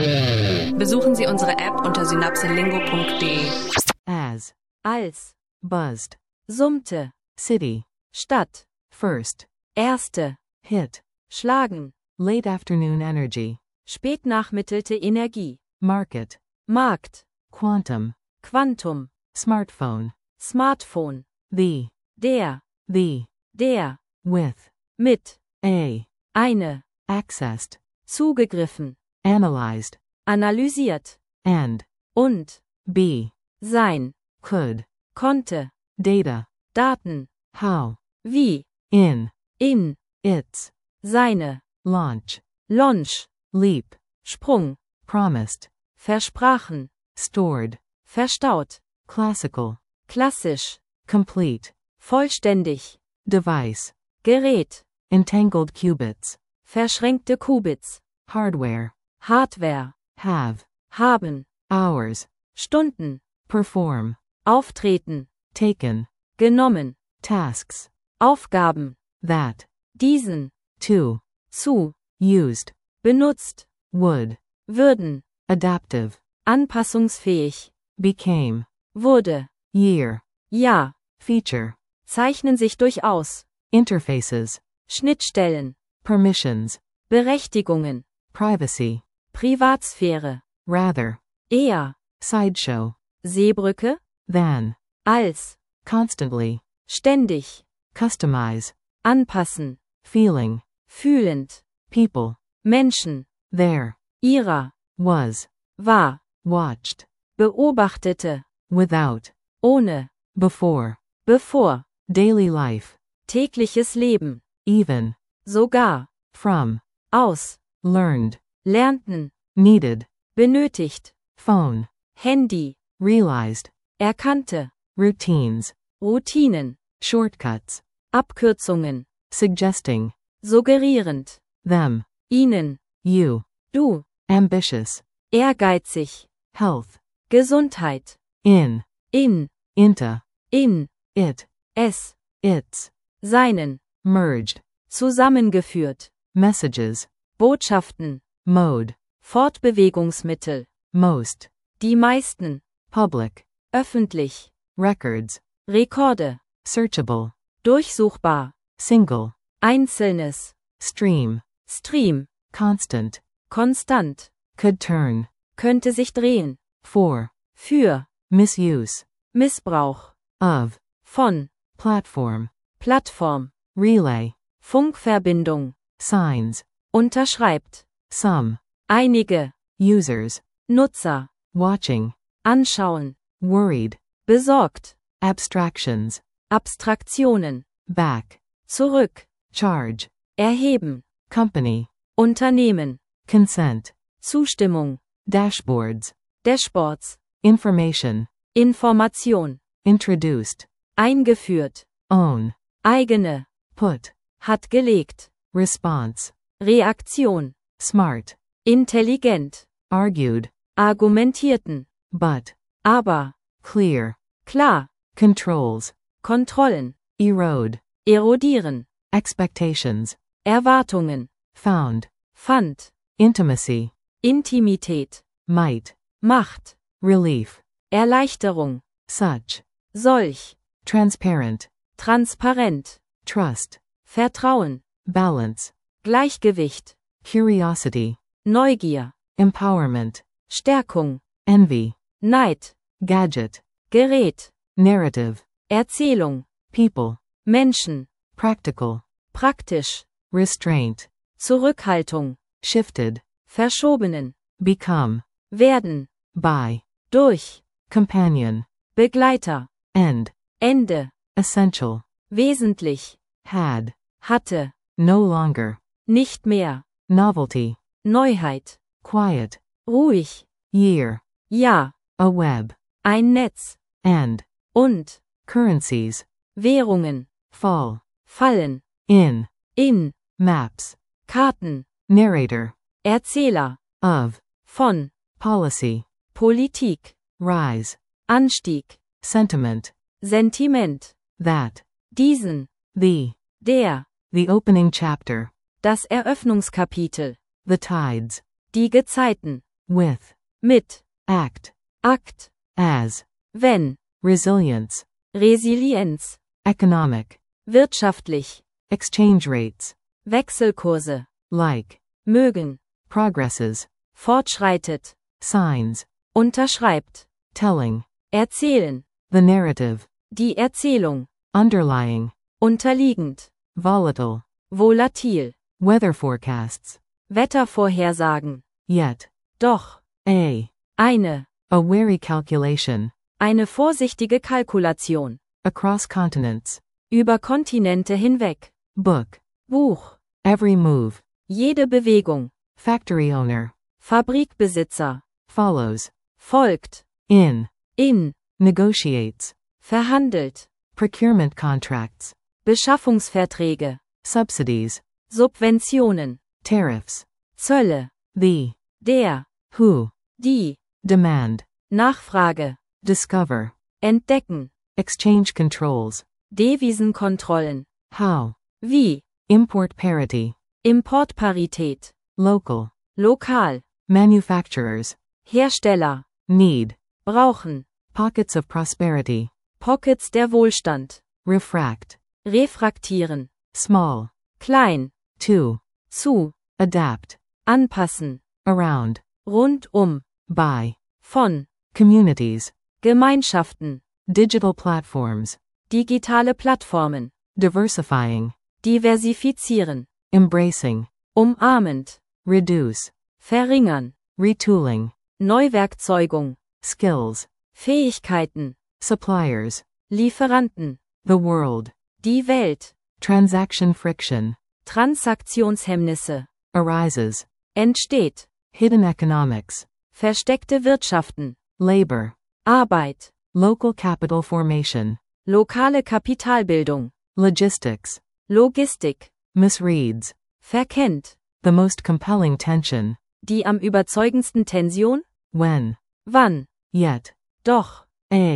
Besuchen Sie unsere App unter synapselingo.de. As, als, buzzed, summte, city, Stadt, first, erste, hit, schlagen, late afternoon energy, spätnachmittelte Energie, market, Markt, quantum, Quantum, smartphone, Smartphone, the, der, with, mit, eine, accessed, zugegriffen, analyzed, analysiert, and, und, be, sein, could, konnte, data, Daten, how, wie, in, its, seine, launch, Launch, leap, Sprung, promised, versprachen, stored, verstaut, classical, klassisch, complete, vollständig, device, Gerät, entangled qubits, verschränkte Qubits, hardware, Hardware, have, haben, hours, Stunden, perform, auftreten, taken, genommen, tasks, Aufgaben, that, diesen, to, zu, used, benutzt, would, würden, adaptive, anpassungsfähig, became, wurde, year, ja, feature, zeichnen sich durchaus, interfaces, Schnittstellen, permissions, Berechtigungen, privacy, Privatsphäre, rather, eher, sideshow, Seebrücke, than, als, constantly, ständig, customize, anpassen, feeling, fühlend, people, Menschen, there, ihrer, was, war, watched, beobachtete, without, ohne, before, bevor, daily life, tägliches Leben, even, sogar, from, aus, learned, lernten, needed, benötigt, phone, Handy, realized, erkannte, routines, Routinen, shortcuts, Abkürzungen, suggesting, suggerierend, them, ihnen, you, du, ambitious, ehrgeizig, health, Gesundheit, in, into, in, it, es, its, seinen, merged, zusammengeführt, messages, Botschaften, mode, Fortbewegungsmittel, most, die meisten, public, öffentlich, records, Rekorde, searchable, durchsuchbar, single, Einzelnes, stream, Stream, constant, konstant, could turn, könnte sich drehen, for, für, misuse, Missbrauch, of, von, platform, Plattform, relay, Funkverbindung, signs, unterschreibt, some, einige, users, Nutzer, watching, anschauen, worried, besorgt, abstractions, Abstraktionen, back, zurück, charge, erheben, company, Unternehmen, consent, Zustimmung, dashboards, Dashboards, information, Information, introduced, eingeführt, own, eigene, put, hat gelegt, response, Reaktion, smart, intelligent, argued, argumentierten, but, aber, clear, klar, controls, Kontrollen, erode, erodieren, expectations, Erwartungen, found, fand, intimacy, Intimität, might, Macht, relief, Erleichterung, such, solch, transparent, transparent, trust, Vertrauen, balance, Gleichgewicht, curiosity, Neugier, empowerment, Stärkung, envy, Neid, gadget, Gerät, narrative, Erzählung, people, Menschen, practical, praktisch, restraint, Zurückhaltung, shifted, verschobenen, become, werden, by, durch, companion, Begleiter, end, Ende, essential, wesentlich, had, hatte, no longer, nicht mehr, novelty, Neuheit, quiet, ruhig, year, ja, a web, ein Netz, and, und, currencies, Währungen, fall, fallen, in, maps, Karten, narrator, Erzähler, of, von, policy, Politik, rise, Anstieg, sentiment, Sentiment, that, diesen, the der, opening chapter, das Eröffnungskapitel, the tides, die Gezeiten, with, mit, act, Akt, as, wenn, resilience, Resilienz, economic, wirtschaftlich, exchange rates, Wechselkurse, like, mögen, progresses, fortschreitet, signs, unterschreibt, telling, erzählen, the narrative, die Erzählung, underlying, unterliegend, volatile, volatil, weather forecasts, Wettervorhersagen, yet, doch, eine a wary calculation, vorsichtige Kalkulation, across continents, über Kontinente hinweg, book, Buch, every move, jede Bewegung, factory owner, Fabrikbesitzer, follows, folgt, in, negotiates, verhandelt, procurement contracts, Beschaffungsverträge, subsidies, Subventionen, tariffs, Zölle, der, who, die, demand, Nachfrage, discover, entdecken, exchange controls, Devisenkontrollen, how, wie, import parity, Importparität, local, lokal, manufacturers, Hersteller, need, brauchen, pockets of prosperity, Pockets der Wohlstand, refract, refraktieren, small, klein, to, zu, adapt, anpassen, around, rundum, by, von, communities, Gemeinschaften, digital platforms, digitale Plattformen, diversifying, diversifizieren, embracing, umarmend, reduce, verringern, retooling, Neuwerkzeugung, skills, Fähigkeiten, suppliers, Lieferanten, the world, die Welt, transaction friction, Transaktionshemmnisse, arises, entsteht, hidden economics, versteckte Wirtschaften, labor, Arbeit, local capital formation, lokale Kapitalbildung, logistics, Logistik, misreads, verkennt, the most compelling tension, die am überzeugendsten Tension, when, wann, yet, doch,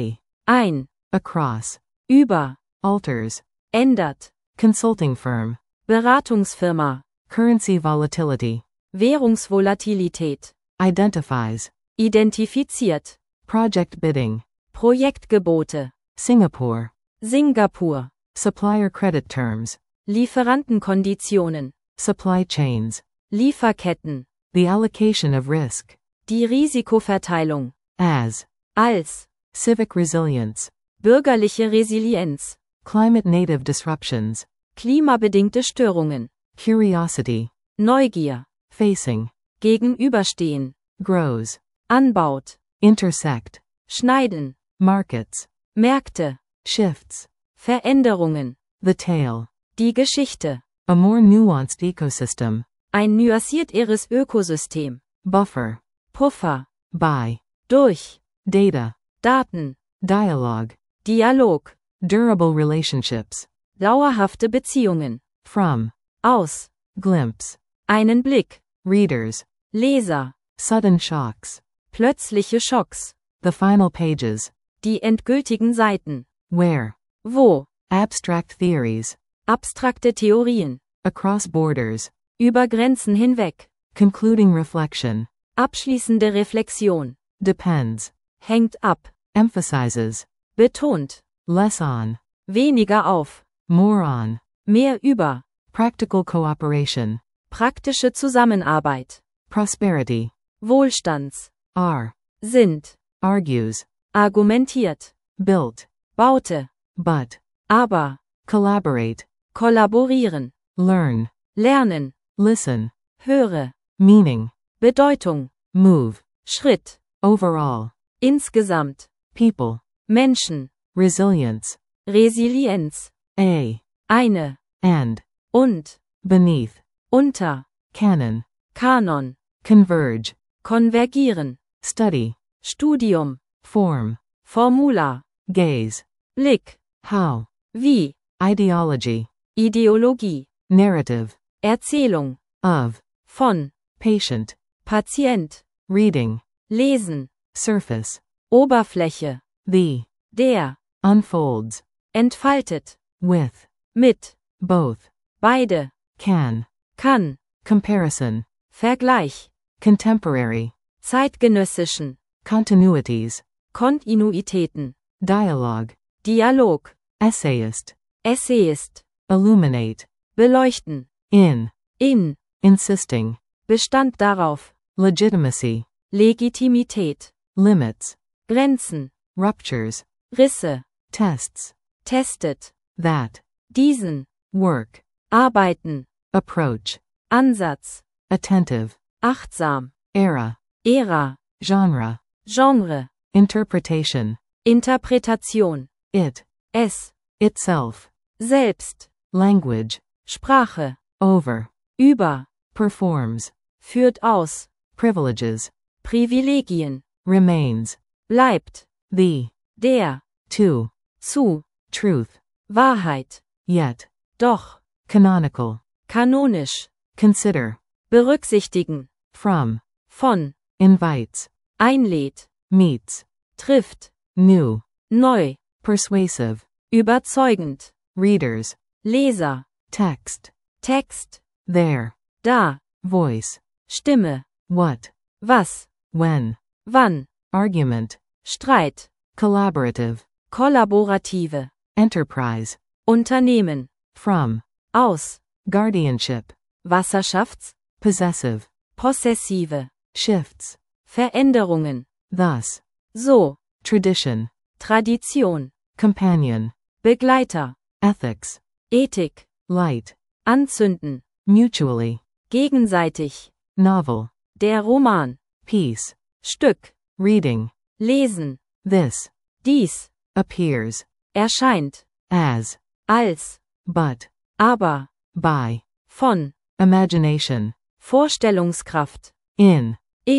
ein, across, über, alters, ändert, consulting firm, Beratungsfirma, currency volatility, Währungsvolatilität, identifies, identifiziert, project bidding, Projektgebote, Singapore, Singapur, supplier credit terms, Lieferantenkonditionen, supply chains, Lieferketten, the allocation of risk, die Risikoverteilung, as, als, civic resilience, bürgerliche Resilienz, climate native disruptions, klimabedingte Störungen, curiosity, Neugier, facing, gegenüberstehen, grows, anbaut, intersect, schneiden, markets, Märkte, shifts, Veränderungen, the tale, die Geschichte, a more nuanced ecosystem, ein nuancierteres Ökosystem, buffer, Puffer, by, durch, data, Daten, dialogue, Dialog, durable relationships, dauerhafte Beziehungen, from, aus, glimpse, einen Blick, readers, Leser, sudden shocks, plötzliche Schocks, the final pages, die endgültigen Seiten, where, wo, abstract theories, abstrakte Theorien, across borders, über Grenzen hinweg, concluding reflection, abschließende Reflexion, depends, hängt ab, emphasizes, betont, less on, weniger auf, more on, mehr über, practical cooperation, praktische Zusammenarbeit, prosperity, Wohlstands, are, sind, argues, argumentiert, built, baute, but, aber, collaborate, kollaborieren, learn, lernen, listen, höre, meaning, Bedeutung, move, Schritt, overall, insgesamt, people, Menschen, resilience, Resilienz, eine, and, und, beneath, unter, canon, Kanon, converge, konvergieren, study, Studium, form, Formular, gaze, Blick, how, wie, ideology, Ideologie, narrative, Erzählung, of, von, patient, Patient, reading, lesen, surface, Oberfläche, der, unfolds, entfaltet, with, mit, both, beide, can, kann, comparison, Vergleich, contemporary, zeitgenössischen, continuities, Kontinuitäten, dialogue, Dialog, essayist, Essayist, illuminate, beleuchten, in, insisting, Bestand darauf, legitimacy, Legitimität, limits, Grenzen, ruptures, Risse, tests, testet, that, diesen, work, arbeiten, approach, Ansatz, attentive, achtsam, era, Ära, genre, Genre, interpretation, Interpretation, it, es, itself, selbst, language, Sprache, over, über, performs, führt aus, privileges, Privilegien, remains, bleibt, the, der, to, zu, truth, Wahrheit, yet, doch, canonical, kanonisch, consider, berücksichtigen, from, von, invites, einlädt, meets, trifft, new, neu, persuasive, überzeugend, readers, Leser, text, Text, there, da, voice, Stimme, what, was, when, wann, argument, Streit, collaborative, kollaborative, enterprise, Unternehmen, from, aus, guardianship, Wasserschafts, possessive, possessive, shifts, Veränderungen, thus, so, tradition, Tradition, companion, Begleiter, ethics, Ethik, light, anzünden, mutually, gegenseitig, novel, der Roman, piece, Stück, reading, lesen, this, dies, appears, erscheint, as, als, but, aber, by, von, imagination, Vorstellungskraft, in,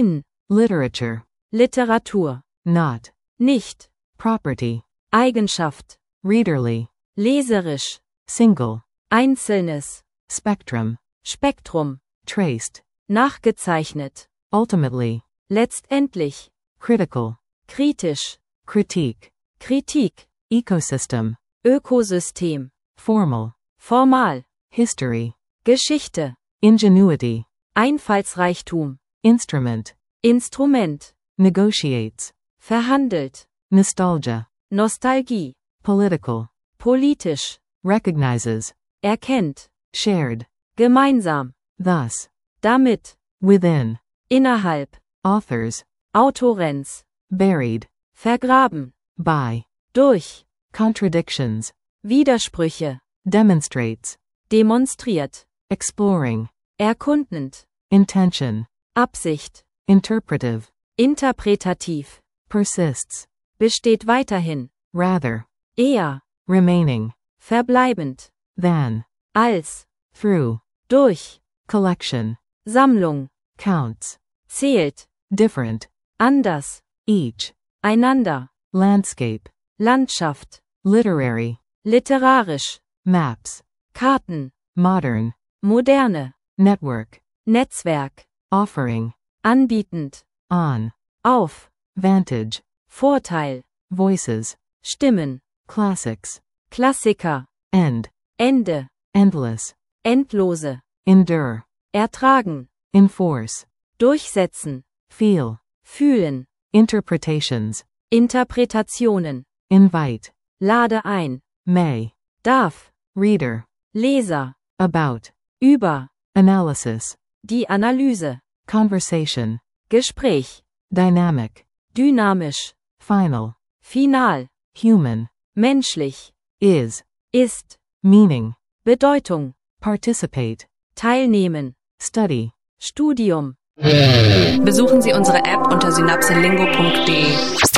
literature, Literatur, not, nicht, property, Eigenschaft, readerly, leserisch, single, Einzelnes, spectrum, Spektrum, traced, nachgezeichnet, ultimately, letztendlich, critical, kritisch, critique, Kritik, ecosystem, Ökosystem, formal, formal, history, Geschichte, ingenuity, Einfallsreichtum, instrument, Instrument, negotiates, verhandelt, nostalgia, Nostalgie, political, politisch, recognizes, erkennt, shared, gemeinsam, thus, damit, within, innerhalb, authors, Autorens, buried, vergraben, by, durch, contradictions, Widersprüche, demonstrates, demonstriert, exploring, erkundend, intention, Absicht, interpretive, interpretativ, persists, besteht weiterhin, rather, eher, remaining, verbleibend, than, als, through, durch, collection, Sammlung, counts, zählt, different, anders, each, einander, landscape, Landschaft, literary, literarisch, maps, Karten, modern, moderne, network, Netzwerk, offering, anbietend, on, auf, vantage, Vorteil, voices, Stimmen, classics, Klassiker, end, Ende, endless, endlose, endure, ertragen, enforce, durchsetzen, feel, fühlen, interpretations, Interpretationen, invite, lade ein, may, darf, reader, Leser, about, über, analysis, die Analyse, conversation, Gespräch, dynamic, dynamisch, final, final, human, menschlich, is, ist, meaning, Bedeutung, participate, teilnehmen, study. Studium. Besuchen Sie unsere App unter synapselingo.de.